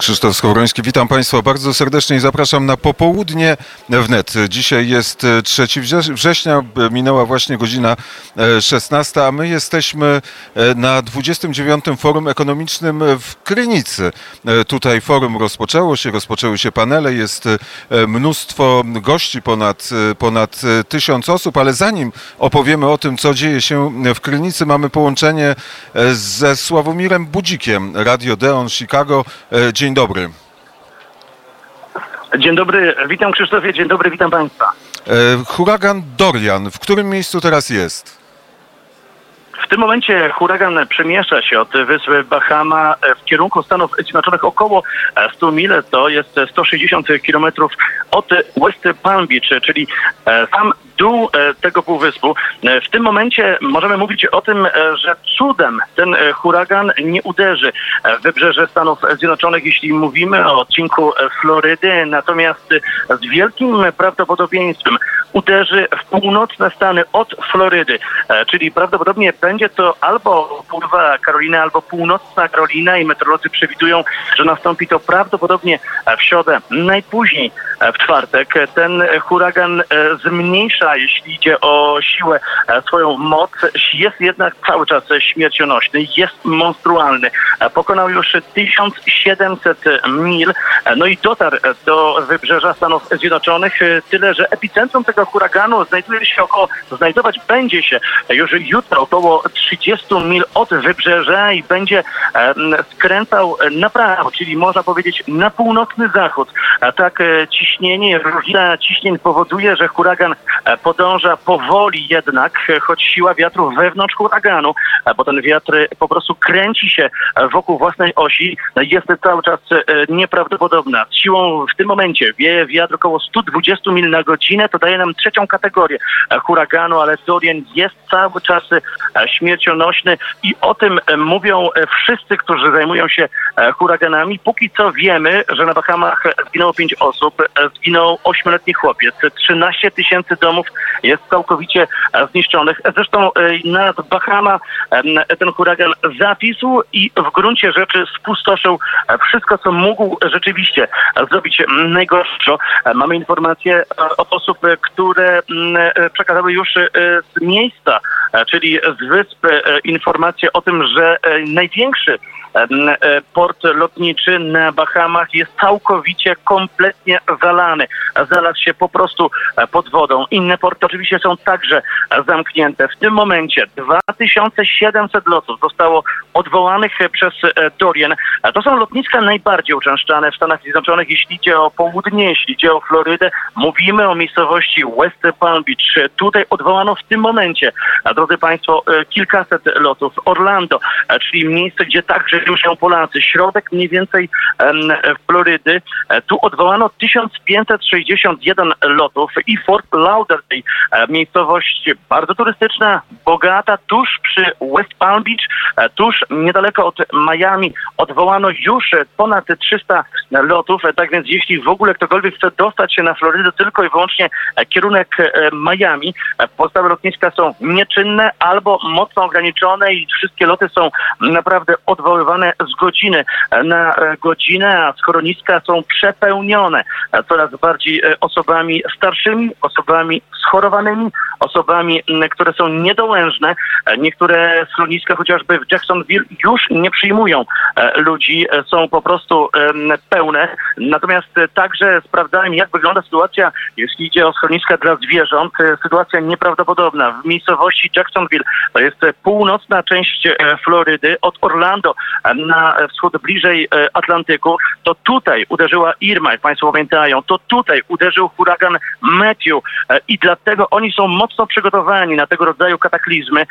Krzysztof Skowroński, witam Państwa bardzo serdecznie i zapraszam na popołudnie wnet. Dzisiaj jest 3 września, minęła właśnie godzina 16, a my jesteśmy na 29. Forum Ekonomicznym w Krynicy. Tutaj forum rozpoczęły się panele, jest mnóstwo gości, ponad 1000 osób, ale zanim opowiemy o tym, co dzieje się w Krynicy, mamy połączenie ze Sławomirem Budzikiem, Radio Deon Chicago. Dzień dobry. Dzień dobry, witam Krzysztofie, dzień dobry, witam Państwa. Huragan Dorian, w którym miejscu teraz jest? W tym momencie huragan przemieszcza się od wyspy Bahama w kierunku Stanów Zjednoczonych około 100 mil, to jest 160 kilometrów od West Palm Beach, czyli sam dół tego półwyspu. W tym momencie możemy mówić o tym, że cudem ten huragan nie uderzy w wybrzeże Stanów Zjednoczonych, jeśli mówimy o odcinku Florydy, natomiast z wielkim prawdopodobieństwem uderzy w północne Stany od Florydy, czyli prawdopodobnie będzie to albo południowa Karolina, albo północna Karolina i meteorolodzy przewidują, że nastąpi to prawdopodobnie w środę, najpóźniej w czwartek. Ten huragan zmniejsza, jeśli idzie o siłę, swoją moc, jest jednak cały czas śmiercionośny, jest monstrualny. Pokonał już 1700 mil, no i dotarł do wybrzeża Stanów Zjednoczonych, tyle że epicentrum tego huraganu znajdować będzie się już jutro około 30 mil od wybrzeża i będzie skręcał na prawo, czyli można powiedzieć na północny zachód. Tak ciśnienie, różnica ciśnień powoduje, że huragan podąża powoli jednak, choć siła wiatru wewnątrz huraganu, bo ten wiatr po prostu kręci się wokół własnej osi, jest cały czas nieprawdopodobna. Z siłą w tym momencie wieje wiatr około 120 mil na godzinę, to daje nam trzecią kategorię huraganu, ale Dorian jest cały czas śmiercionośny i o tym mówią wszyscy, którzy zajmują się huraganami. Póki co wiemy, że na Bahamach zginęło 5 osób, zginął 8-letni chłopiec, 13 tysięcy domów jest całkowicie zniszczonych. Zresztą nad Bahama ten huragan zawisł i w gruncie rzeczy spustoszył wszystko, co mógł rzeczywiście zrobić najgorsze. Mamy informacje od osób, które przekazały już z miejsca, czyli z wysp, informacje o tym, że największy port lotniczy na Bahamach jest całkowicie, kompletnie zalany. Znalazł się po prostu pod wodą. Inne porty oczywiście są także zamknięte. W tym momencie 2700 lotów zostało odwołanych przez Dorian. To są lotniska najbardziej uczęszczane w Stanach Zjednoczonych, jeśli idzie o południe, jeśli idzie o Florydę. Mówimy o miejscowości West Palm Beach. Tutaj odwołano w tym momencie, drodzy Państwo, kilkaset lotów. Orlando, czyli miejsce, gdzie także się Polacy. Środek mniej więcej Florydy. Tu odwołano 1561 lotów i Fort Lauderdale, miejscowość bardzo turystyczna, bogata, tuż przy West Palm Beach, tuż niedaleko od Miami. Odwołano już ponad 300 lotów, tak więc jeśli w ogóle ktokolwiek chce dostać się na Florydę, tylko i wyłącznie kierunek Miami, pozostałe lotniska są nieczynne albo mocno ograniczone i wszystkie loty są naprawdę odwoływane z godziny na godzinę, a schroniska są przepełnione coraz bardziej osobami starszymi, osobami schorowanymi, osobami, które są niedołężne. Niektóre schroniska, chociażby w Jacksonville, już nie przyjmują ludzi, są po prostu pełne. Natomiast także sprawdzałem, jak wygląda sytuacja, jeśli idzie o schroniska dla zwierząt. Sytuacja nieprawdopodobna. W miejscowości Jacksonville, to jest północna część Florydy, od Orlando na wschód bliżej Atlantyku, to tutaj uderzyła Irma, jak Państwo pamiętają, to tutaj uderzył huragan Matthew i dlatego oni są mocno przygotowani na tego rodzaju kataklizmy.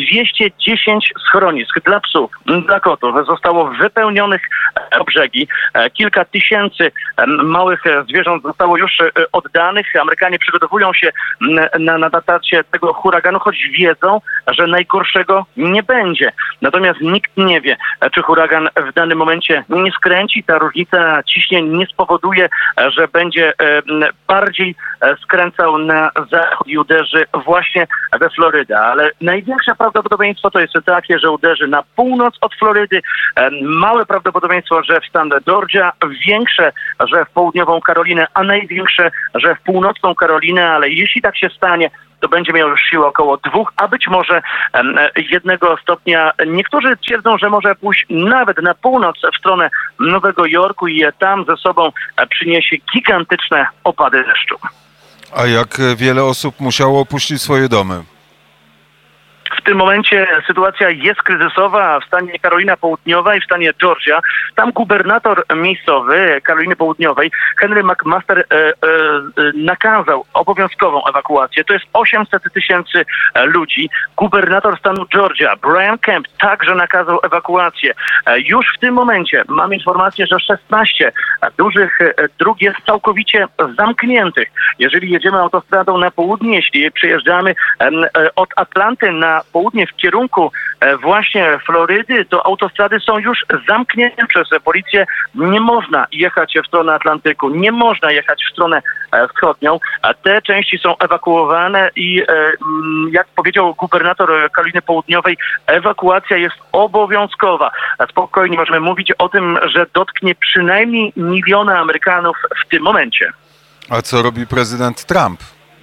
210 schronisk dla psów, dla kotów zostało wypełnionych o brzegi. Kilka tysięcy małych zwierząt zostało już oddanych. Amerykanie przygotowują się na dotarcie tego huraganu, choć wiedzą, że najgorszego nie będzie. Natomiast nikt nie wie, czy huragan w danym momencie nie skręci. Ta różnica ciśnień nie spowoduje, że będzie bardziej skręcał na zachód i uderzy właśnie we Florydę. Ale największe prawdopodobieństwo to jest takie, że uderzy na północ od Florydy. Małe prawdopodobieństwo, że w stan Georgia, większe, że w południową Karolinę, a największe, że w północną Karolinę, ale jeśli tak się stanie, to będzie miał już siłę około 2, a być może 1 stopnia. Niektórzy twierdzą, że może pójść nawet na północ w stronę Nowego Jorku i tam ze sobą przyniesie gigantyczne opady deszczu. A jak wiele osób musiało opuścić swoje domy? W tym momencie sytuacja jest kryzysowa w stanie Karolina Południowa i w stanie Georgia. Tam gubernator miejscowy Karoliny Południowej, Henry McMaster, nakazał obowiązkową ewakuację. To jest 800 000 ludzi. Gubernator stanu Georgia, Brian Kemp, także nakazał ewakuację. Już w tym momencie mam informację, że 16 dużych dróg jest całkowicie zamkniętych. Jeżeli jedziemy autostradą na południe, jeśli przejeżdżamy od Atlanty na południe w kierunku właśnie Florydy, to autostrady są już zamknięte przez policję. Nie można jechać w stronę Atlantyku, nie można jechać w stronę wschodnią. Te części są ewakuowane i jak powiedział gubernator Karoliny Południowej, ewakuacja jest obowiązkowa. Spokojnie możemy mówić o tym, że dotknie przynajmniej 1 miliona Amerykanów w tym momencie. A co robi prezydent Trump?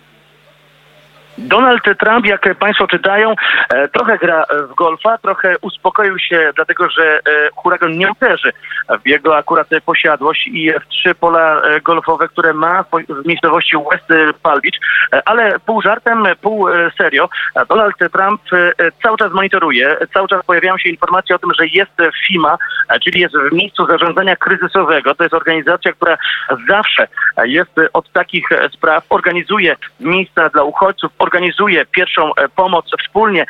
Donald Trump, jak państwo czytają, trochę gra w golfa, trochę uspokoił się, dlatego że huragan nie uderzy w jego akurat posiadłość i w 3 pola golfowe, które ma w miejscowości West Palm Beach, ale pół żartem, pół serio. Donald Trump cały czas monitoruje, cały czas pojawiają się informacje o tym, że jest FEMA, czyli jest w miejscu zarządzania kryzysowego. To jest organizacja, która zawsze jest od takich spraw, organizuje miejsca dla uchodźców, organizuje pierwszą pomoc wspólnie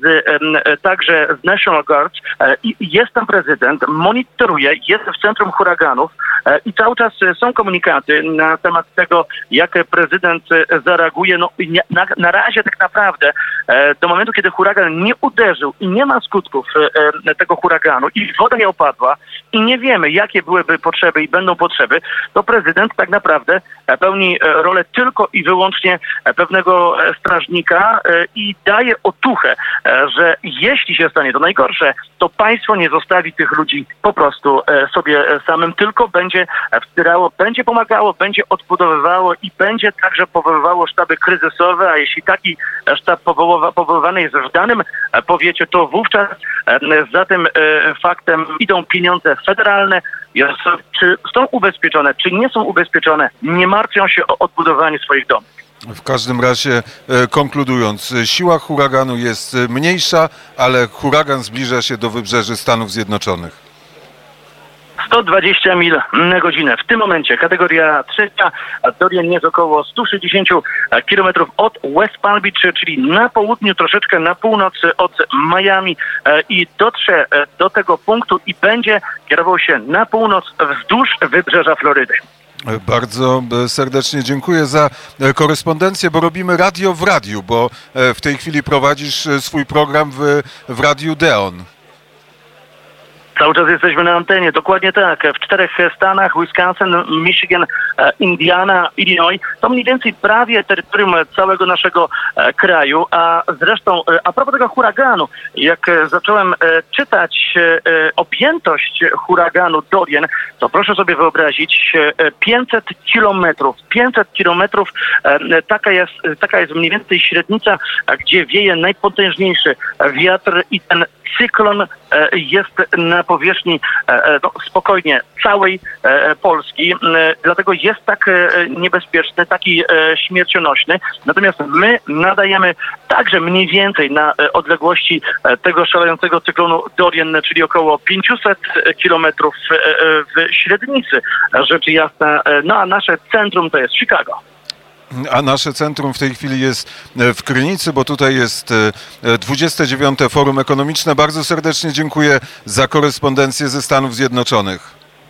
także z National Guard i jest tam prezydent, monitoruje, jest w centrum huraganów i cały czas są komunikaty na temat tego, jak prezydent zareaguje. No, na razie tak naprawdę do momentu, kiedy huragan nie uderzył i nie ma skutków tego huraganu i woda nie opadła i nie wiemy, jakie byłyby potrzeby i będą potrzeby, to prezydent tak naprawdę pełni rolę tylko i wyłącznie pewnego strażnika i daje otuchę, że jeśli się stanie to najgorsze, to państwo nie zostawi tych ludzi po prostu sobie samym, tylko będzie wspierało, będzie pomagało, będzie odbudowywało i będzie także powoływało sztaby kryzysowe, a jeśli taki sztab powoływany jest w danym powiecie, to wówczas za tym faktem idą pieniądze federalne. Czy są ubezpieczone, czy nie są ubezpieczone, nie martwią się o odbudowanie swoich domów. W każdym razie, konkludując, siła huraganu jest mniejsza, ale huragan zbliża się do wybrzeży Stanów Zjednoczonych. 120 mil na godzinę. W tym momencie kategoria 3, a Dorian jest około 160 km od West Palm Beach, czyli na południu, troszeczkę na północ od Miami i dotrze do tego punktu i będzie kierował się na północ wzdłuż wybrzeża Florydy. Bardzo serdecznie dziękuję za korespondencję, bo robimy radio w radiu, bo w tej chwili prowadzisz swój program w Radiu Deon. Cały czas jesteśmy na antenie, dokładnie tak. W 4 stanach, Wisconsin, Michigan, Indiana, Illinois, to mniej więcej prawie terytorium całego naszego kraju. A zresztą, a propos tego huraganu, jak zacząłem czytać objętość huraganu Dorian, to proszę sobie wyobrazić 500 kilometrów. 500 kilometrów, taka jest mniej więcej średnica, gdzie wieje najpotężniejszy wiatr i ten cyklon jest na powierzchni spokojnie całej Polski, dlatego jest tak niebezpieczny, taki śmiercionośny. Natomiast my nadajemy także mniej więcej na odległości tego szalejącego cyklonu Dorian, czyli około 500 kilometrów w średnicy, rzecz jasna. No a nasze centrum to jest Chicago. A nasze centrum w tej chwili jest w Krynicy, bo tutaj jest 29. Forum Ekonomiczne. Bardzo serdecznie dziękuję za korespondencję ze Stanów Zjednoczonych.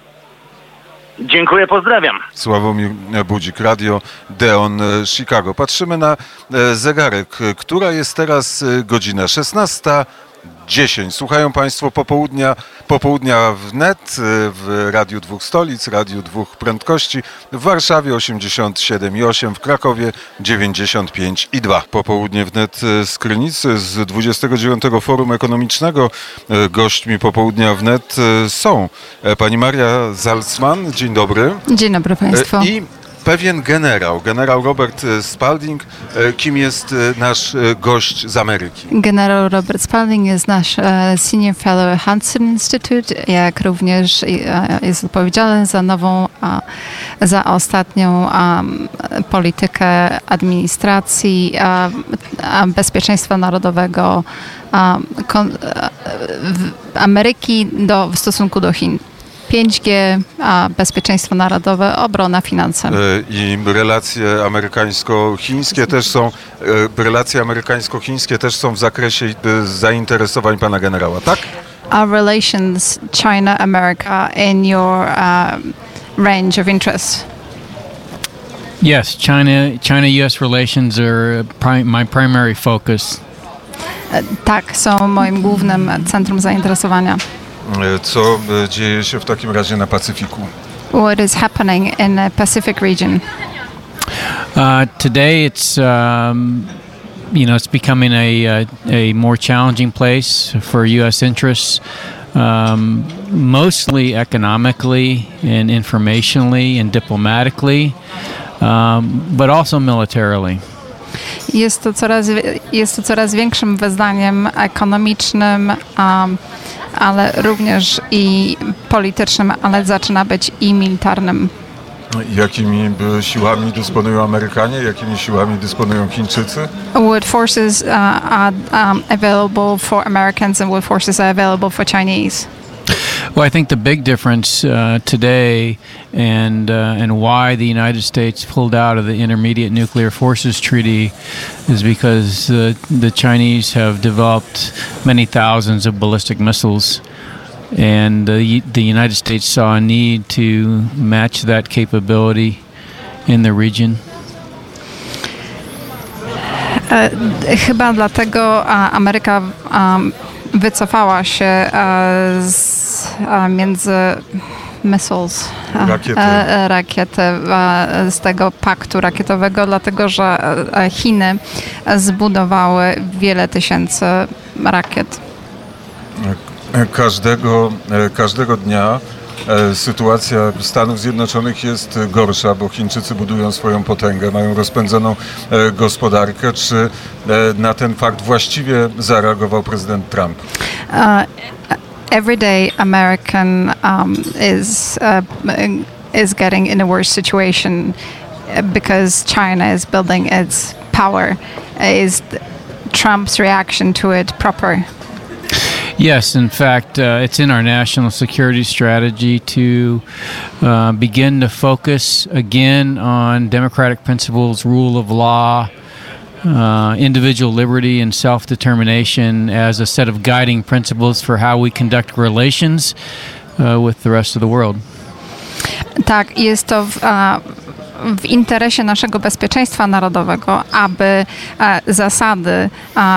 Dziękuję, pozdrawiam. Sławomir Budzik, Radio Deon, Chicago. Patrzymy na zegarek. Która jest teraz godzina? 16:20. 10. Słuchają Państwo popołudnia wnet w Radiu Dwóch Stolic, Radiu Dwóch Prędkości, w Warszawie 87,8, w Krakowie 95,2. Popołudnie wnet z Krynicy, z 29. Forum Ekonomicznego. Gośćmi popołudnia wnet są pani Maria Zalcman. Dzień dobry. Dzień dobry Państwu. I pewien generał Robert Spalding. Kim jest nasz gość z Ameryki? Generał Robert Spalding jest nasz Senior Fellow Hudson Institute, jak również jest odpowiedzialny za ostatnią politykę administracji bezpieczeństwa narodowego Ameryki w stosunku do Chin. 5G, bezpieczeństwo narodowe, obrona, finanse. I relacje amerykańsko-chińskie też są w zakresie zainteresowań pana generała, tak? Our relations China-America in your range of interest. Yes, China-U.S. relations are my primary focus. Tak, są moim głównym centrum zainteresowania. Co dzieje się w takim razie na Pacyfiku? What is happening in the Pacific region? Today it's it's becoming a more challenging place for U.S. interests, mostly economically and informationally and diplomatically, but also militarily. Jest to coraz większym wyzwaniem ekonomicznym, ale również i politycznym, ale zaczyna być i militarnym. Jakimi siłami dysponują Amerykanie? Jakimi siłami dysponują Chińczycy? What forces are available for Americans and what forces are available for Chinese? Well, I think the big difference today and why the United States pulled out of the Intermediate Nuclear Forces Treaty is because the Chinese have developed many thousands of ballistic missiles, and the United States saw a need to match that capability in the region. Chyba dlatego Ameryka wycofała się między missiles, rakiety z tego paktu rakietowego, dlatego że Chiny zbudowały wiele tysięcy rakiet. Każdego dnia sytuacja Stanów Zjednoczonych jest gorsza, bo Chińczycy budują swoją potęgę, mają rozpędzoną gospodarkę. Czy na ten fakt właściwie zareagował prezydent Trump? Every day American is getting in a worse situation because China is building its power. Is Trump's reaction to it proper? Yes, in fact, it's in our national security strategy to begin to focus again on democratic principles, rule of law, individual liberty and self-determination as a set of guiding principles for how we conduct relations with the rest of the world. Tak, jest to w interesie naszego bezpieczeństwa narodowego, aby zasady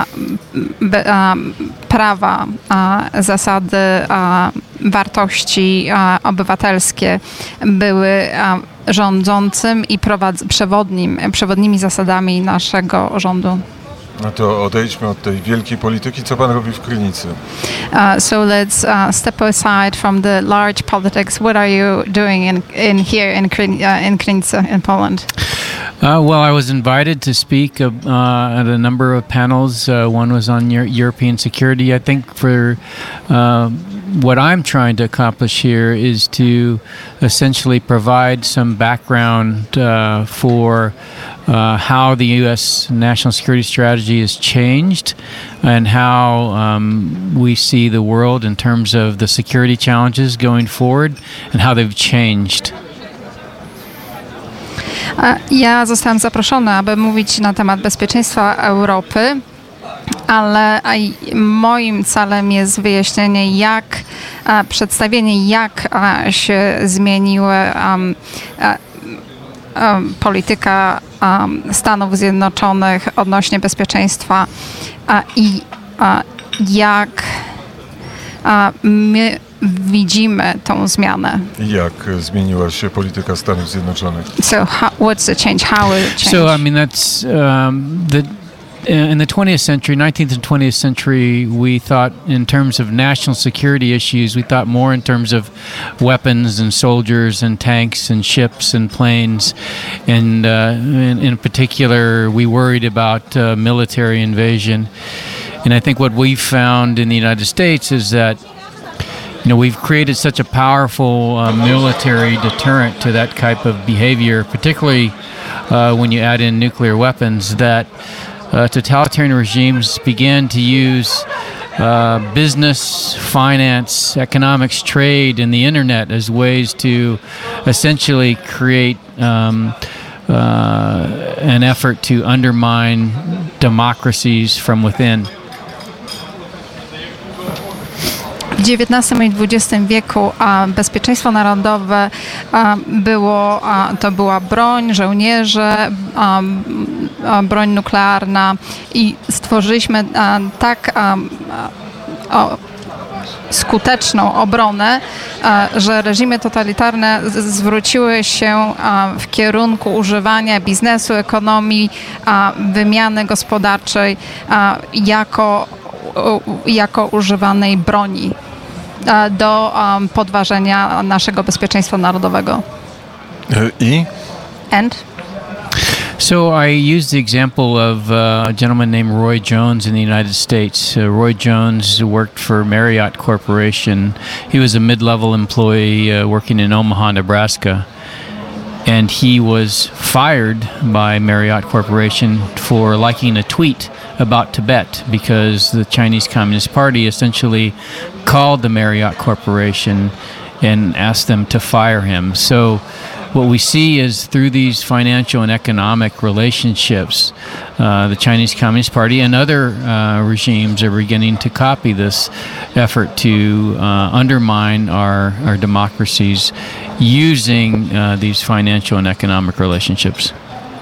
prawa, zasady wartości obywatelskie były rządzącym i przewodnimi zasadami naszego rządu. No to odejdźmy od tej wielkiej polityki. Co pan robi w Krynicy? So let's step aside from the large politics. What are you doing here in Krynica in Poland? Well, I was invited to speak at a number of panels. One was on European security. I think for what I'm trying to accomplish here is to essentially provide some background for how the U.S. national security strategy has changed and how we see the world in terms of the security challenges going forward and how they've changed. Ja zostałam zaproszona, aby mówić na temat bezpieczeństwa Europy, ale moim celem jest wyjaśnienie, przedstawienie, jak się zmieniły polityka Stanów Zjednoczonych odnośnie bezpieczeństwa i jak my widzimy tą zmianę. Jak zmieniła się polityka Stanów Zjednoczonych? So what's the change? How will it change? So, I mean, that's in the 20th century, 19th and 20th century, we thought in terms of national security issues, we thought more in terms of weapons and soldiers and tanks and ships and planes. And in particular, we worried about military invasion. And I think what we've found in the United States is that we've created such a powerful military deterrent to that type of behavior, particularly when you add in nuclear weapons, that totalitarian regimes began to use business, finance, economics, trade, and the internet as ways to essentially create an effort to undermine democracies from within. W XIX i XX wieku bezpieczeństwo narodowe to była broń, żołnierze, broń nuklearna i stworzyliśmy tak skuteczną obronę, że reżimy totalitarne zwróciły się w kierunku używania biznesu, ekonomii, wymiany gospodarczej jako używanej broni do podważenia naszego bezpieczeństwa narodowego. So I used the example of a gentleman named Roy Jones in the United States. Roy Jones worked for Marriott Corporation. He was a mid-level employee working in Omaha, Nebraska. And he was fired by Marriott Corporation for liking a tweet about Tibet because the Chinese Communist Party essentially called the Marriott Corporation and asked them to fire him. So what we see is through these financial and economic relationships, the Chinese Communist Party and other regimes are beginning to copy this effort to undermine our democracies using these financial and economic relationships.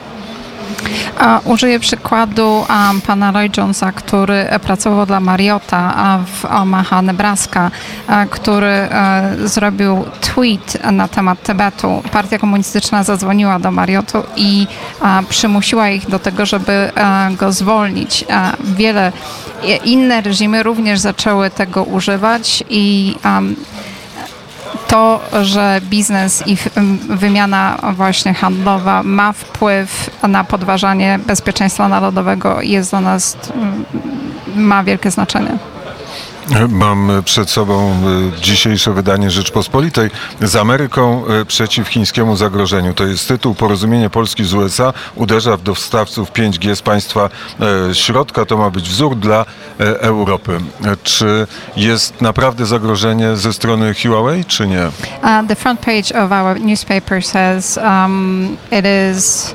Użyję przykładu pana Roy Jonesa, który pracował dla Marriotta w Omaha, Nebraska, który zrobił tweet na temat Tybetu. Partia komunistyczna zadzwoniła do Marriottu i przymusiła ich do tego, żeby go zwolnić. Wiele inne reżimy również zaczęły tego używać i to, że biznes i wymiana właśnie handlowa ma wpływ na podważanie bezpieczeństwa narodowego, jest dla nas, ma wielkie znaczenie. Mam przed sobą dzisiejsze wydanie Rzeczpospolitej z Ameryką przeciw chińskiemu zagrożeniu. To jest tytuł. Porozumienie Polski z USA uderza w dostawców 5G z państwa środka. To ma być wzór dla Europy. Czy jest naprawdę zagrożenie ze strony Huawei, czy nie? The front page of our newspaper says it is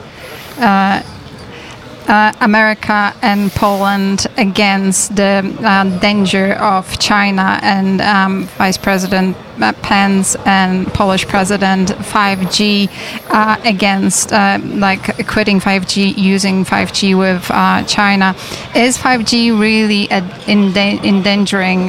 America and Poland against the danger of China, and Vice President Pence and Polish President 5G against like quitting 5G, using 5G with China. Is 5G really endangering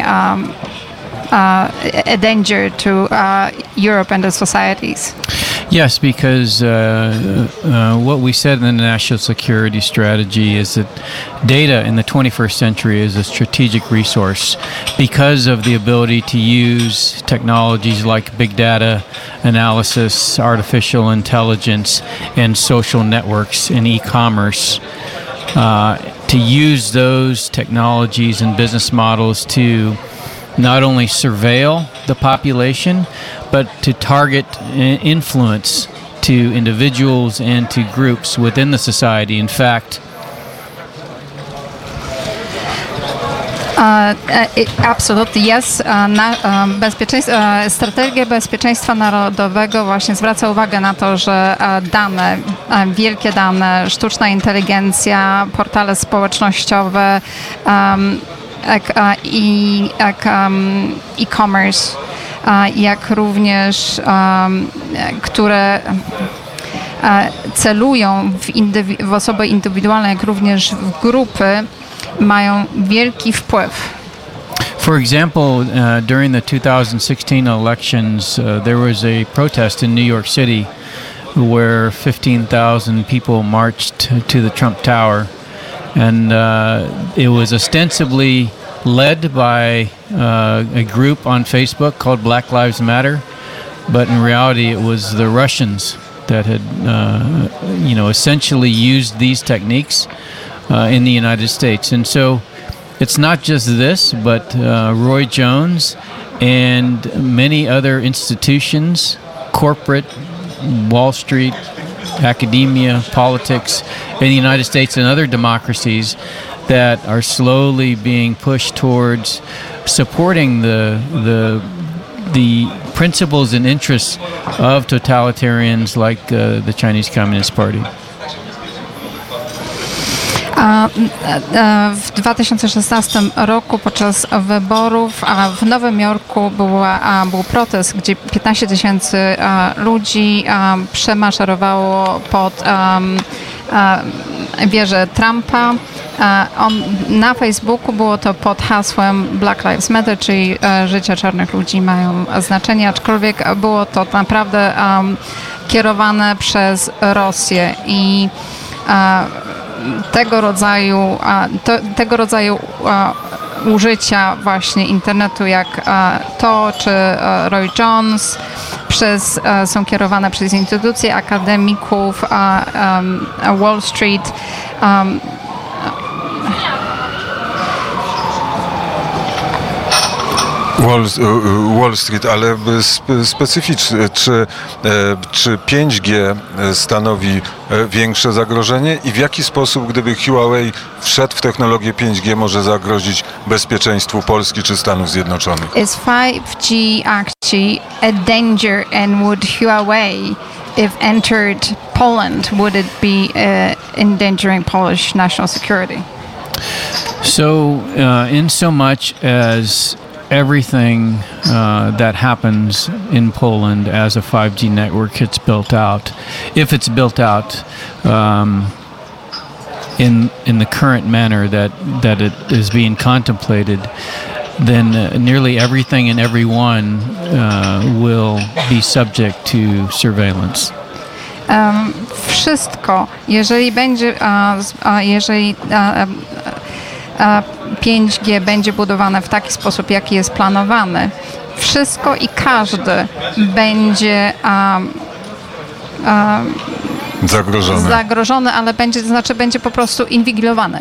a danger to Europe and the societies? Yes, because what we said in the national security strategy is that data in the 21st century is a strategic resource because of the ability to use technologies like big data analysis, artificial intelligence, and social networks and e-commerce. To use those technologies and business models to not only surveil the population, but to target influence to individuals and to groups within the society. In fact, Absolutely, yes. Strategia bezpieczeństwa narodowego właśnie zwraca uwagę na to, że dane, wielkie dane, sztuczna inteligencja, portale społecznościowe, e-commerce, jak również które celują w osoby indywidualne, jak również w grupy, mają wielki wpływ. For example, during the 2016 elections, there was a protest in New York City where 15,000 people marched to the Trump Tower. And it was ostensibly led by a group on Facebook called Black Lives Matter. But in reality, it was the Russians that had, essentially used these techniques in the United States. And so it's not just this, but Roy Jones and many other institutions, corporate, Wall Street, academia, politics in the United States and other democracies that are slowly being pushed towards supporting the principles and interests of totalitarians like the Chinese Communist Party. W 2016 roku podczas wyborów w Nowym Jorku był protest, gdzie 15 000 ludzi przemaszerowało pod wieżę Trumpa. Na Facebooku było to pod hasłem Black Lives Matter, czyli życie czarnych ludzi mają znaczenie, aczkolwiek było to naprawdę kierowane przez Rosję i tego rodzaju użycia właśnie internetu jak to, czy Roy Jones są kierowane przez instytucje akademików, Wall Street, Wall Street, ale specyficznie, czy 5G stanowi większe zagrożenie i w jaki sposób, gdyby Huawei wszedł w technologię 5G, może zagrozić bezpieczeństwu Polski czy Stanów Zjednoczonych? Is 5G actually a danger, and would Huawei, if entered Poland, would it be endangering Polish national security? So, in so much as everything that happens in Poland as a 5G network gets built out, if it's built out in the current manner that it is being contemplated, then nearly everything and everyone will be subject to surveillance. Wszystko, jeżeli 5G będzie budowane w taki sposób, jaki jest planowany, wszystko i każdy będzie zagrożony, ale będzie po prostu inwigilowany.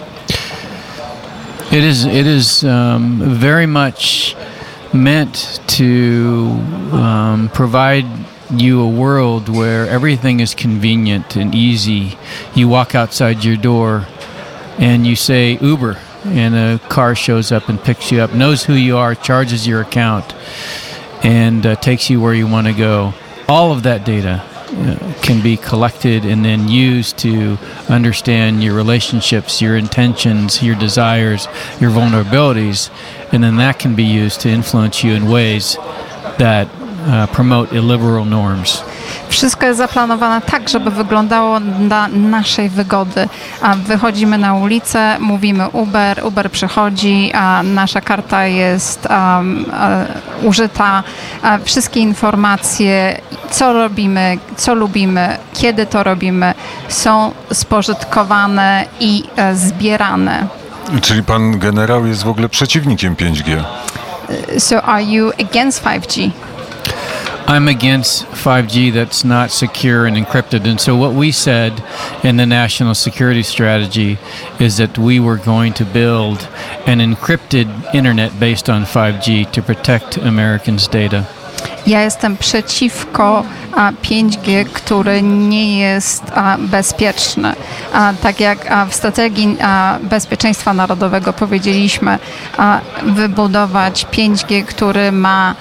It is very much meant to provide you a world where everything is convenient and easy. You walk outside your door and you say Uber, and a car shows up and picks you up, knows who you are, charges your account, and takes you where you want to go. All of that data can be collected and then used to understand your relationships, your intentions, your desires, your vulnerabilities, and then that can be used to influence you in ways that promote illiberal norms. Wszystko jest zaplanowane tak, żeby wyglądało dla naszej wygody. Wychodzimy na ulicę, mówimy Uber przychodzi, nasza karta jest użyta, wszystkie informacje, co robimy, co lubimy, kiedy to robimy, są spożytkowane i zbierane. Czyli pan generał jest w ogóle przeciwnikiem 5G? So are you against 5G? I'm against 5G that's not secure and encrypted. And so what we said in the national security strategy is that we were going to build an encrypted internet based on 5G to protect Americans' data. Ja jestem przeciwko 5G, który nie jest bezpieczny. Tak jak w strategii bezpieczeństwa narodowego powiedzieliśmy, wybudować 5G, który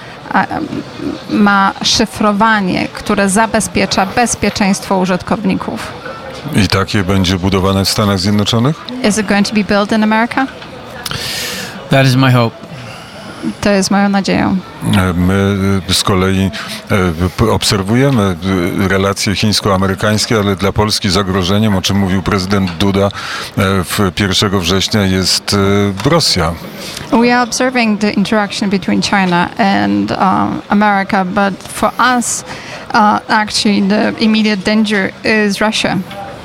ma szyfrowanie, które zabezpiecza bezpieczeństwo użytkowników. I takie będzie budowane w Stanach Zjednoczonych? Is it going to be built in America? That is my hope. To jest moją nadzieją. My z kolei obserwujemy relacje chińsko-amerykańskie, ale dla Polski zagrożeniem, o czym mówił prezydent Duda 1 września, jest Rosja. We are observing the interaction between China and America, but for us, actually, the immediate danger is Russia.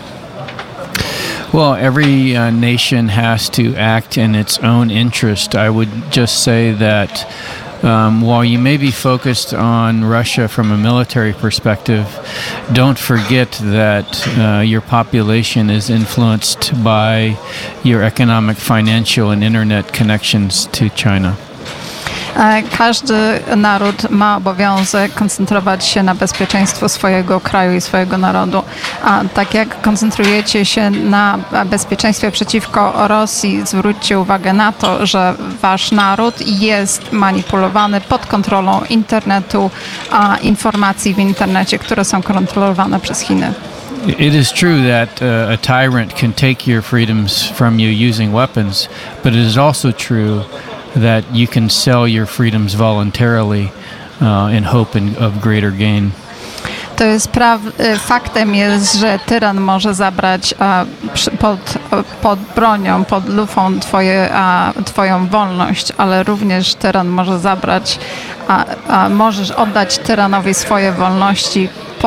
Well, every nation has to act in its own interest. I would just say that while you may be focused on Russia from a military perspective, don't forget that your population is influenced by your economic, financial, and internet connections to China. Każdy naród ma obowiązek koncentrować się na bezpieczeństwo swojego kraju i swojego narodu. A tak jak koncentrujecie się na bezpieczeństwie przeciwko Rosji, zwróćcie uwagę na to, że wasz naród jest manipulowany pod kontrolą internetu, informacji w internecie, które są kontrolowane przez Chiny. It is true that a tyrant can take your freedoms from you using weapons, but it is also true that you can sell your freedoms voluntarily in hope of greater gain. To jest faktem jest, że tyran może zabrać pod bronią, pod lufą twoją wolność, ale również tyran może zabrać, możesz oddać tyranowi swoje wolności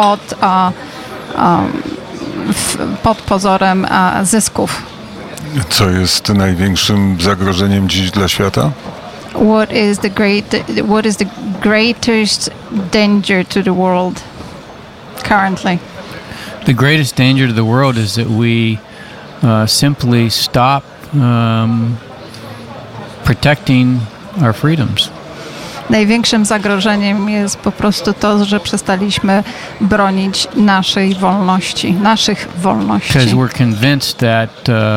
pod pozorem zysków. Co jest największym zagrożeniem dziś dla świata? What is the greatest danger to the world currently? The greatest danger to the world is that we simply stop protecting our freedoms. Największym zagrożeniem jest po prostu to, że przestaliśmy bronić naszych wolności. Because we're convinced that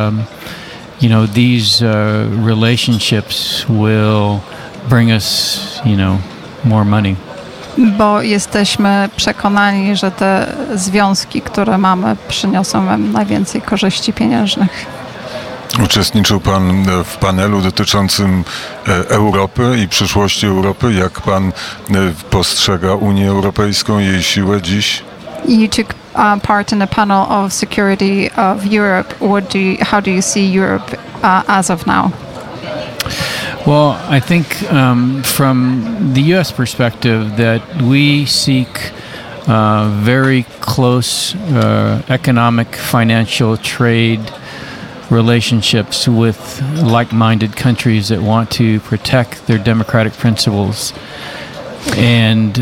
these relationships will bring us, more money. Bo jesteśmy przekonani, że te związki, które mamy, przyniosą nam najwięcej korzyści pieniężnych. Uczestniczył pan w panelu dotyczącym Europy i przyszłości Europy. Jak pan postrzega Unię Europejską, jej siłę dziś? You took part in a panel of security of Europe. How do you see Europe as of now? Well, I think from the U.S. perspective that we seek very close economic, financial, trade relationships with like-minded countries that want to protect their democratic principles. And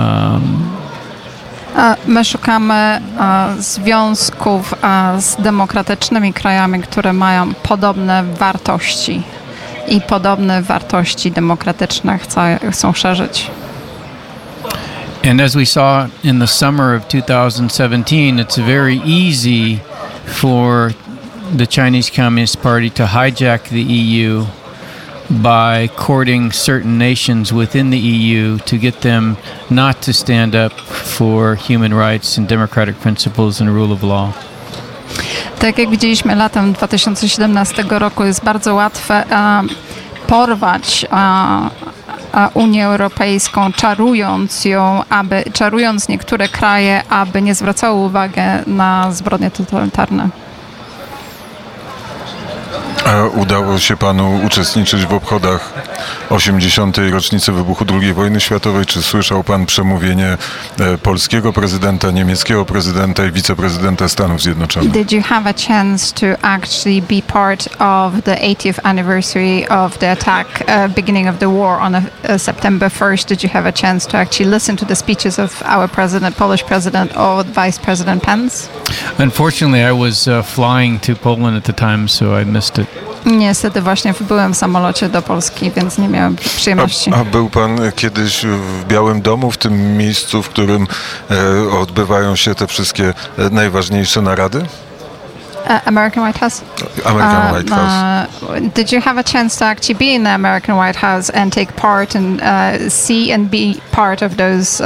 my szukamy związków z demokratycznymi krajami, które mają podobne wartości i podobne wartości demokratyczne chcą szerzyć. And as we saw in the summer of 2017, it's very easy for the Chinese Communist Party to hijack the EU by courting certain nations within the EU to get them not to stand up for human rights and democratic principles and rule of law. Tak jak widzieliśmy latem 2017 roku, jest bardzo łatwe porwać Unię Europejską, czarując niektóre kraje, aby nie zwracały uwagi na zbrodnie totalitarne. A udało się panu uczestniczyć w obchodach 80. rocznicy wybuchu II wojny światowej? Czy słyszał pan przemówienie polskiego prezydenta, niemieckiego prezydenta i wiceprezydenta Stanów Zjednoczonych? Did you have a chance to actually be part of the 80th anniversary of the attack, beginning of the war on September 1st? Did you have a chance to actually listen to the speeches of our president, Polish president, or Vice President Pence? Unfortunately, I was flying to Poland at the time, so I missed it. Niestety właśnie byłem w samolocie do Polski, więc nie miałem przyjemności. A był pan kiedyś w Białym Domu, w tym miejscu, w którym odbywają się te wszystkie najważniejsze narady? American White House? American White House. Did you have a chance to actually be in the American White House and take part and see and be part of those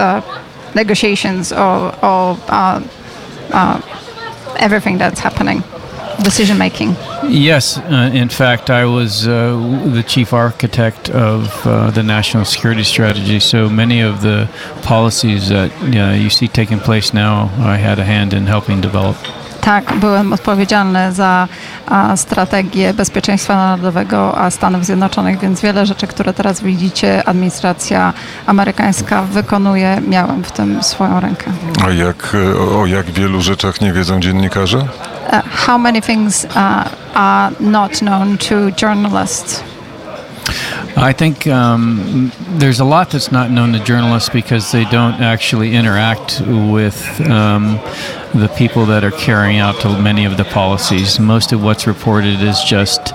negotiations or everything that's happening decision making? Yes, in fact, I was the chief architect of the national security strategy. So many of the policies that you see taking place now, I had a hand in helping develop. Tak, byłem odpowiedzialny za strategię bezpieczeństwa narodowego Stanów Zjednoczonych, więc wiele rzeczy, które teraz widzicie, administracja amerykańska wykonuje, miałem w tym swoją rękę. A o jak wielu rzeczach nie wiedzą dziennikarze? How many things are not known to journalists? I think there's a lot that's not known to journalists because they don't actually interact with the people that are carrying out many of the policies. Most of what's reported is just,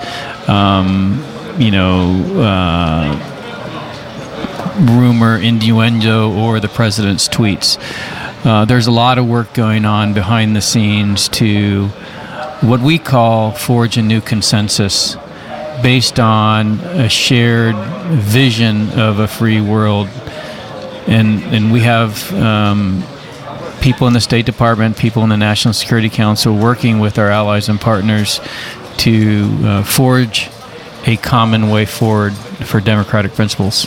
rumor, innuendo, or the president's tweets. There's a lot of work going on behind the scenes to what we call forge a new consensus based on a shared vision of a free world. And we have people in the State Department, people in the National Security Council working with our allies and partners to forge a common way forward for democratic principles.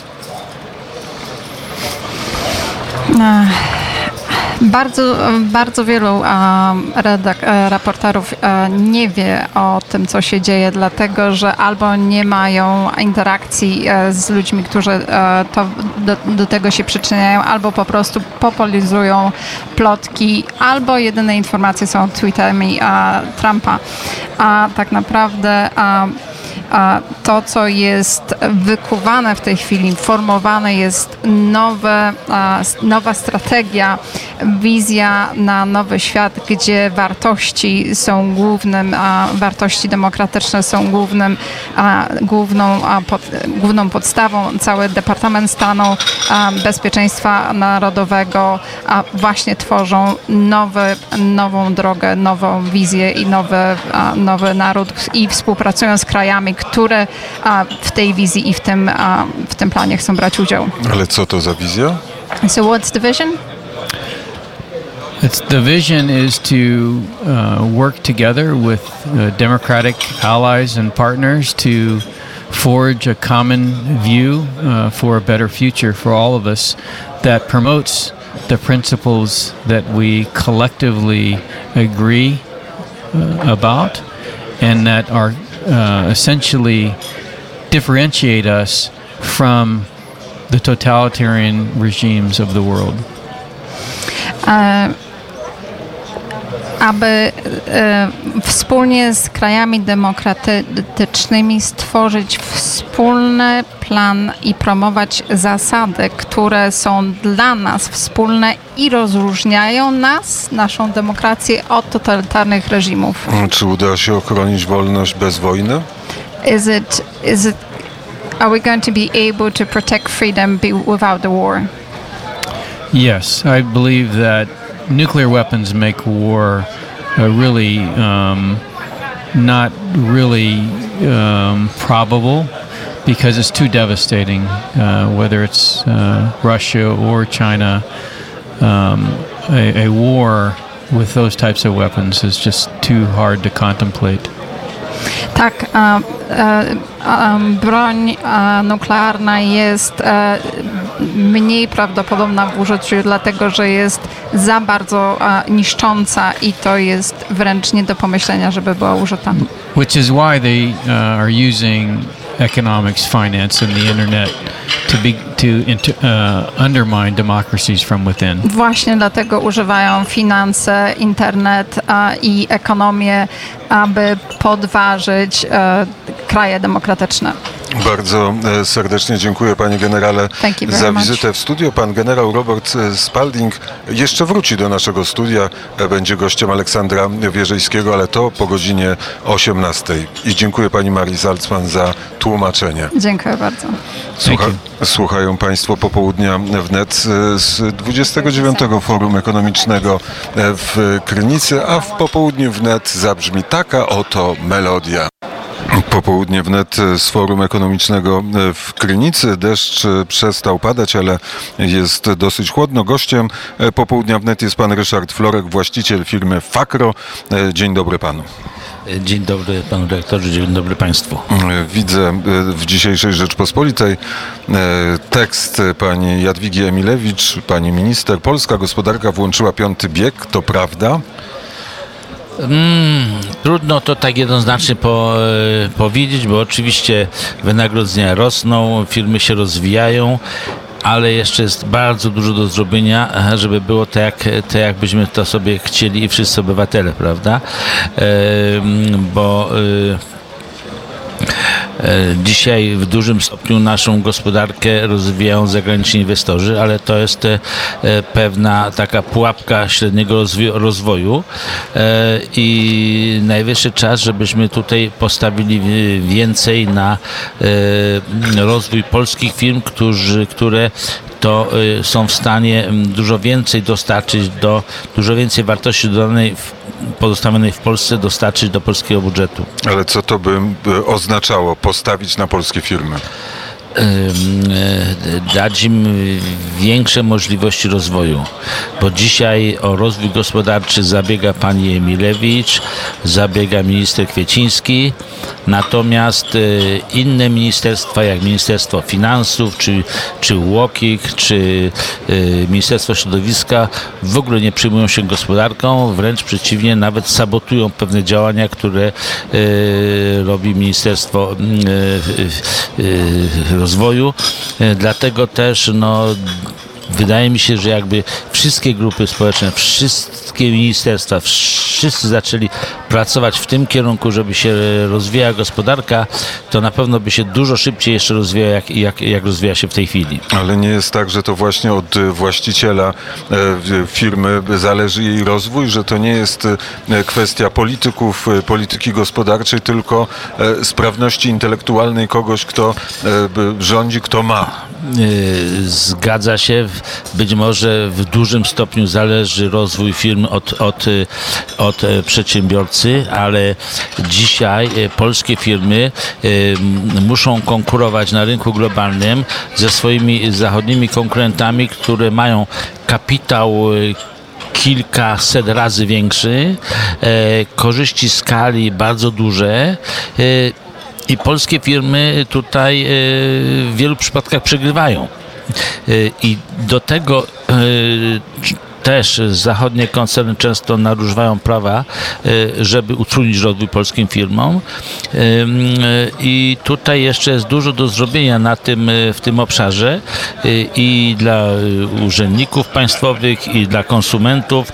Bardzo wielu reporterów nie wie o tym, co się dzieje, dlatego że albo nie mają interakcji z ludźmi, którzy do tego się przyczyniają, albo po prostu popularyzują plotki, albo jedyne informacje są tweetami Trumpa. A tak naprawdę to, co jest wykuwane w tej chwili, formowane jest nowa strategia, wizja na nowy świat, gdzie wartości są wartości demokratyczne są główną podstawą. Cały Departament Stanu Bezpieczeństwa Narodowego właśnie tworzą nową drogę, nową wizję i nowy naród i współpracują z krajami, które w tej wizji i w tym planie chcą brać udział. Ale co to za wizja? So what's the vision? The vision is to work together with democratic allies and partners to forge a common view for a better future for all of us that promotes the principles that we collectively agree about and that are essentially differentiate us from the totalitarian regimes of the world. Aby wspólnie z krajami demokratycznymi stworzyć wspólny plan i promować zasady, które są dla nas wspólne i rozróżniają naszą demokrację od totalitarnych reżimów. Czy uda się ochronić wolność bez wojny? Are we going to be able to protect freedom without the war? Yes, I believe that nuclear weapons make war really not really probable because it's too devastating, whether it's Russia or China. A war with those types of weapons is just too hard to contemplate. Tak, broń nuklearna jest mniej prawdopodobna w użyciu, dlatego że jest za bardzo niszcząca i to jest wręcz nie do pomyślenia, żeby była użyta. Which is why they are using economics, finance, and the internet to undermine democracies from within. Właśnie dlatego używają finanse, internet i ekonomię, aby podważyć kraje demokratyczne. Bardzo serdecznie dziękuję, panie generale, za wizytę w studio. Pan generał Robert Spalding jeszcze wróci do naszego studia. Będzie gościem Aleksandra Wierzejskiego, ale to po godzinie 18. I dziękuję pani Marii Zalcman za tłumaczenie. Dziękuję bardzo. Słuchają państwo Popołudnia wnet z 29. Forum Ekonomicznego w Krynicy, a w Popołudniu wnet zabrzmi taka oto melodia. Popołudnie wnet z Forum Ekonomicznego w Krynicy. Deszcz przestał padać, ale jest dosyć chłodno. Gościem Popołudnia wnet jest pan Ryszard Florek, właściciel firmy Fakro. Dzień dobry panu. Dzień dobry panu dyrektorze, dzień dobry państwu. Widzę w dzisiejszej Rzeczpospolitej tekst pani Jadwigi Emilewicz, pani minister. Polska gospodarka włączyła 5. bieg, to prawda? Trudno to tak jednoznacznie powiedzieć, bo oczywiście wynagrodzenia rosną, firmy się rozwijają, ale jeszcze jest bardzo dużo do zrobienia, żeby było tak jak byśmy to sobie chcieli i wszyscy obywatele, prawda? Bo dzisiaj w dużym stopniu naszą gospodarkę rozwijają zagraniczni inwestorzy, ale to jest pewna taka pułapka średniego rozwoju i najwyższy czas, żebyśmy tutaj postawili więcej na rozwój polskich firm, które to są w stanie dużo więcej dostarczyć, dużo więcej wartości dodanej pozostawionej w Polsce dostarczyć do polskiego budżetu. Ale co to by oznaczało postawić na polskie firmy? Dać im większe możliwości rozwoju, bo dzisiaj o rozwój gospodarczy zabiega pani Emilewicz, zabiega minister Kwieciński, natomiast inne ministerstwa, jak Ministerstwo Finansów, czy UOKiK, czy Ministerstwo Środowiska w ogóle nie przejmują się gospodarką, wręcz przeciwnie, nawet sabotują pewne działania, które robi Ministerstwo Rozwoju. Dlatego też wydaje mi się, że jakby wszystkie grupy społeczne, wszystkie ministerstwa, wszyscy zaczęli pracować w tym kierunku, żeby się rozwijała gospodarka, to na pewno by się dużo szybciej jeszcze rozwijała, jak rozwija się w tej chwili. Ale nie jest tak, że to właśnie od właściciela firmy zależy jej rozwój, że to nie jest kwestia polityków, polityki gospodarczej, tylko sprawności intelektualnej kogoś, kto rządzi, kto ma. Zgadza się. Być może w dużym stopniu zależy rozwój firm od przedsiębiorcy, ale dzisiaj polskie firmy muszą konkurować na rynku globalnym ze swoimi zachodnimi konkurentami, które mają kapitał kilkaset razy większy, korzyści skali bardzo duże. I polskie firmy tutaj w wielu przypadkach przegrywają. I do tego też zachodnie koncerny często nadużywają prawa, żeby utrudnić rozwój polskim firmom. I tutaj jeszcze jest dużo do zrobienia w tym obszarze i dla urzędników państwowych, i dla konsumentów,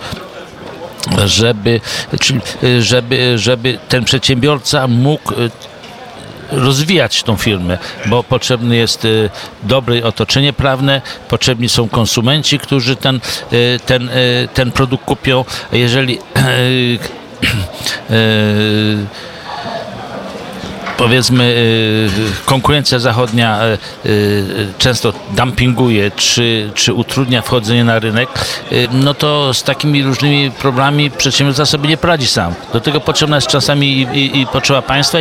żeby ten przedsiębiorca mógł rozwijać tą firmę, bo potrzebne jest dobre otoczenie prawne, potrzebni są konsumenci, którzy ten produkt kupią. Jeżeli powiedzmy konkurencja zachodnia często dumpinguje czy utrudnia wchodzenie na rynek, no to z takimi różnymi problemami przedsiębiorca sobie nie poradzi sam. Do tego potrzebna jest czasami i potrzeba państwa,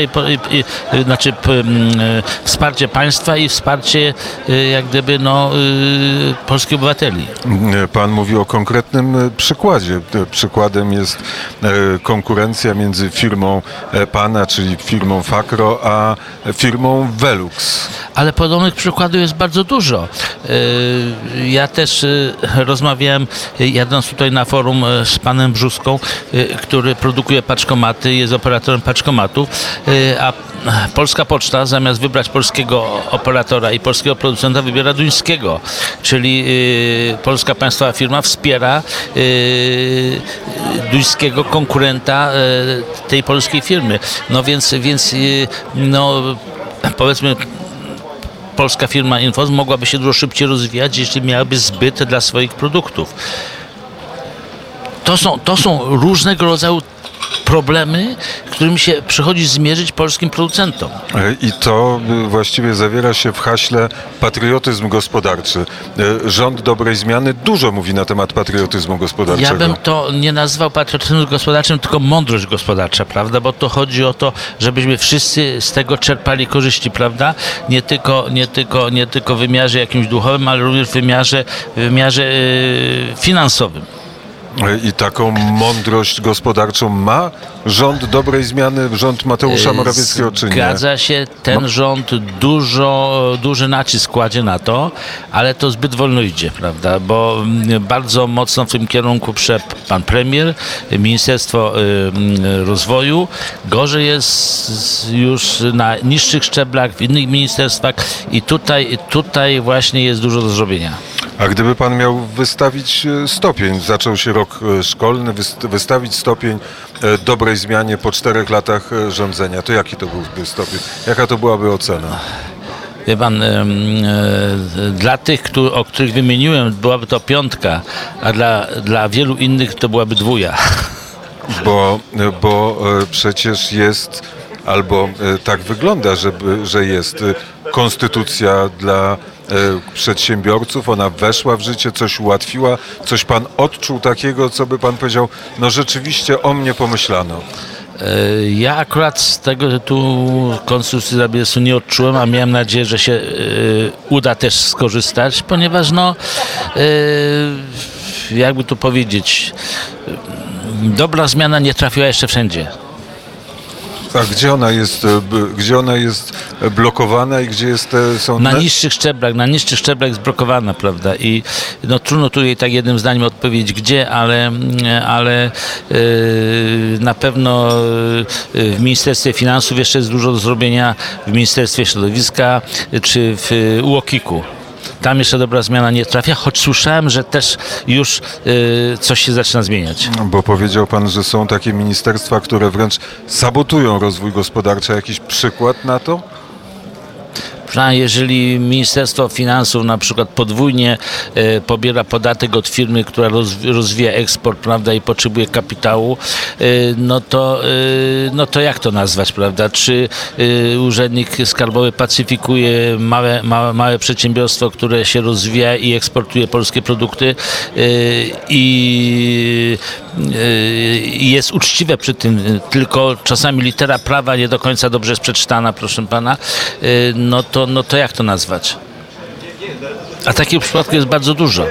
wsparcie państwa i wsparcie jak gdyby polskich obywateli. Pan mówi o konkretnym przykładzie. Przykładem jest konkurencja między firmą pana, czyli firmą Fakro, a firmą Velux. Ale podobnych przykładów jest bardzo dużo. Ja też rozmawiałem, jadąc tutaj na forum, z panem Brzuską, który produkuje paczkomaty, jest operatorem paczkomatów, a Polska Poczta zamiast wybrać polskiego operatora i polskiego producenta wybiera duńskiego, czyli polska państwowa firma wspiera duńskiego konkurenta tej polskiej firmy. Powiedzmy, polska firma Infos mogłaby się dużo szybciej rozwijać, jeśli miałaby zbyt dla swoich produktów. To są różnego rodzaju problemy, którymi się przychodzi zmierzyć polskim producentom. I to właściwie zawiera się w haśle patriotyzm gospodarczy. Rząd dobrej zmiany dużo mówi na temat patriotyzmu gospodarczego. Ja bym to nie nazywał patriotyzmem gospodarczym, tylko mądrość gospodarcza, prawda? Bo to chodzi o to, żebyśmy wszyscy z tego czerpali korzyści, prawda? Nie tylko w wymiarze jakimś duchowym, ale również w wymiarze finansowym. I taką mądrość gospodarczą ma rząd dobrej zmiany, rząd Mateusza Morawieckiego, czy nie? Zgadza się, ten rząd duży nacisk kładzie na to, ale to zbyt wolno idzie, prawda, bo bardzo mocno w tym kierunku szedł pan premier, Ministerstwo Rozwoju. Gorzej jest już na niższych szczeblach, w innych ministerstwach i tutaj właśnie jest dużo do zrobienia. A gdyby pan miał wystawić stopień, zaczął się rok szkolny, wystawić stopień dobrej zmianie po 4 latach rządzenia, to jaki to byłby stopień? Jaka to byłaby ocena? Wie pan, dla tych, o których wymieniłem, byłaby to 5, a dla wielu innych to byłaby 2. Bo przecież jest, albo tak wygląda, że jest konstytucja dla przedsiębiorców, ona weszła w życie, coś ułatwiła, coś pan odczuł takiego, co by pan powiedział, no rzeczywiście o mnie pomyślano. Ja akurat z tego tytułu konstytucji dla biznesu nie odczułem, a miałem nadzieję, że się uda też skorzystać, ponieważ jakby tu powiedzieć, dobra zmiana nie trafiła jeszcze wszędzie. A gdzie ona jest blokowana i gdzie są... Na niższych szczeblach jest blokowana, prawda? I trudno tutaj tak jednym zdaniem odpowiedzieć gdzie, ale na pewno w Ministerstwie Finansów jeszcze jest dużo do zrobienia, w Ministerstwie Środowiska czy w UOKiK-u. Tam jeszcze dobra zmiana nie trafia, choć słyszałem, że też już coś się zaczyna zmieniać. Bo powiedział pan, że są takie ministerstwa, które wręcz sabotują rozwój gospodarczy. Jakiś przykład na to? Jeżeli Ministerstwo Finansów na przykład podwójnie pobiera podatek od firmy, która rozwija eksport, prawda, i potrzebuje kapitału, no to jak to nazwać, prawda? Czy urzędnik skarbowy pacyfikuje małe przedsiębiorstwo, które się rozwija i eksportuje polskie produkty i jest uczciwe przy tym, tylko czasami litera prawa nie do końca dobrze jest przeczytana, proszę pana, no to jak to nazwać? A takich przypadków jest bardzo dużo.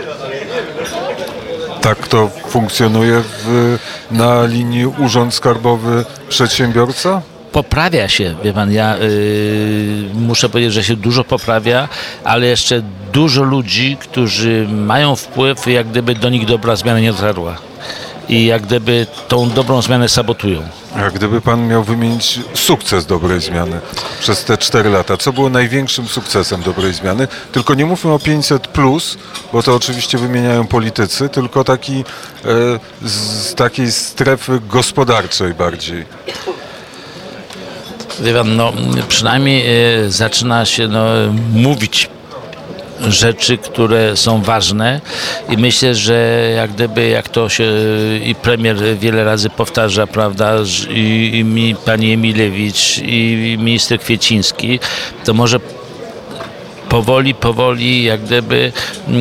Tak to funkcjonuje na linii Urząd Skarbowy Przedsiębiorca? Poprawia się, wie pan, ja muszę powiedzieć, że się dużo poprawia, ale jeszcze dużo ludzi, którzy mają wpływ, jak gdyby do nich dobra zmiana nie dotarła. I jak gdyby tą dobrą zmianę sabotują. A gdyby pan miał wymienić sukces dobrej zmiany przez te 4 lata, co było największym sukcesem dobrej zmiany? Tylko nie mówmy o 500+, bo to oczywiście wymieniają politycy, tylko z takiej strefy gospodarczej bardziej. Wie pan, przynajmniej zaczyna się mówić rzeczy, które są ważne i myślę, że jak to się i premier wiele razy powtarza, prawda, i pani Emilewicz i minister Kwieciński, to może powoli jak gdyby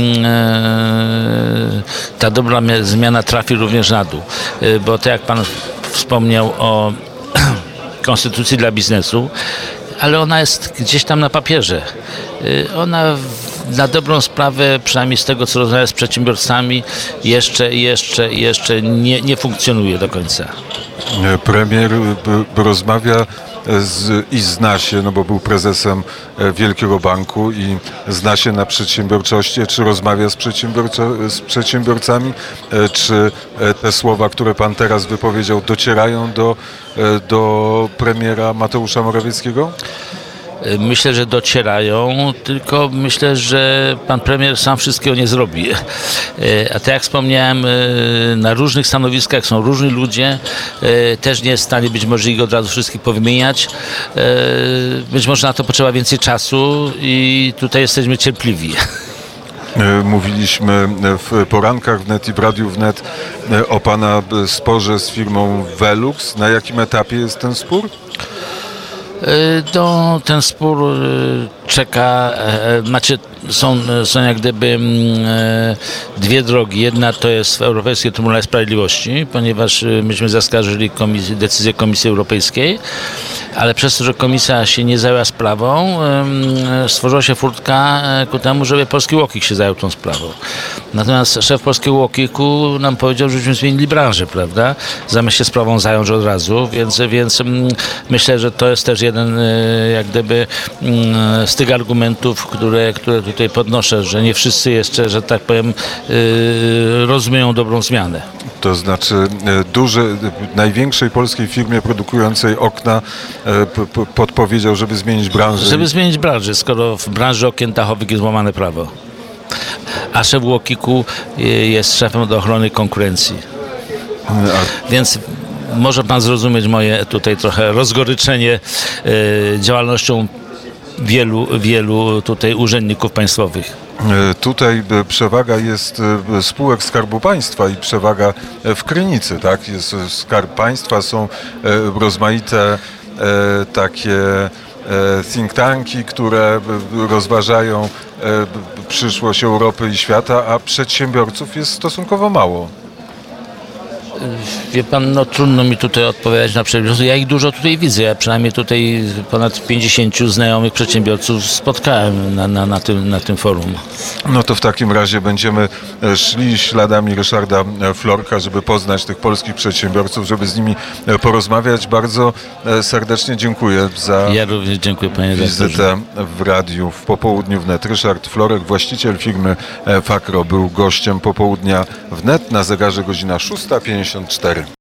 ta dobra zmiana trafi również na dół, bo tak jak pan wspomniał o konstytucji dla biznesu, ale ona jest gdzieś tam na papierze. Ona na dobrą sprawę, przynajmniej z tego, co rozmawiam z przedsiębiorcami, jeszcze nie funkcjonuje do końca. Premier rozmawia i zna się, bo był prezesem Wielkiego Banku i zna się na przedsiębiorczości. Czy rozmawia z przedsiębiorcami? Czy te słowa, które pan teraz wypowiedział, docierają do premiera Mateusza Morawieckiego? Myślę, że docierają, tylko myślę, że pan premier sam wszystkiego nie zrobi. A tak jak wspomniałem, na różnych stanowiskach są różni ludzie, też nie jest w stanie być może ich od razu wszystkich powymieniać. Być może na to potrzeba więcej czasu i tutaj jesteśmy cierpliwi. Mówiliśmy w porankach wnet i w Radiu Wnet o pana sporze z firmą Velux. Na jakim etapie jest ten spór? Ten spór czeka, są jak gdyby dwie drogi. Jedna to jest w Europejskim Trybunale Sprawiedliwości, ponieważ myśmy zaskarżyli decyzję Komisji Europejskiej, ale przez to, że komisja się nie zajęła sprawą, stworzyła się furtka ku temu, żeby Polski UOKiK się zajął tą sprawą. Natomiast szef Polskiego UOKiK-u nam powiedział, żebyśmy zmienili branżę, prawda? Zamiast się sprawą zająć od razu, więc myślę, że to jest też jeden jak gdyby z tych argumentów, które tutaj podnoszę, że nie wszyscy jeszcze, że tak powiem, rozumieją dobrą zmianę. To znaczy największej polskiej firmie produkującej okna podpowiedział, żeby zmienić branżę. Żeby zmienić branżę, skoro w branży okien dachowych jest łamane prawo. A szef UOKiK-u jest szefem do ochrony konkurencji. Więc może pan zrozumieć moje tutaj trochę rozgoryczenie działalnością wielu tutaj urzędników państwowych. Tutaj przewaga jest spółek Skarbu Państwa i przewaga w Krynicy, tak? Jest Skarb Państwa, są rozmaite takie think tanki, które rozważają przyszłość Europy i świata, a przedsiębiorców jest stosunkowo mało. Wie pan, no trudno mi tutaj odpowiadać na przedsiębiorców. Ja ich dużo tutaj widzę. Ja przynajmniej tutaj ponad 50 znajomych przedsiębiorców spotkałem na tym forum. No to w takim razie będziemy szli śladami Ryszarda Florka, żeby poznać tych polskich przedsiębiorców, żeby z nimi porozmawiać. Bardzo serdecznie dziękuję za Ja również dziękuję, panie wizytę w radiu w Popołudniu Wnet. Ryszard Florek, właściciel firmy Fakro, był gościem Popołudnia Wnet. Na zegarze godzina 6:54.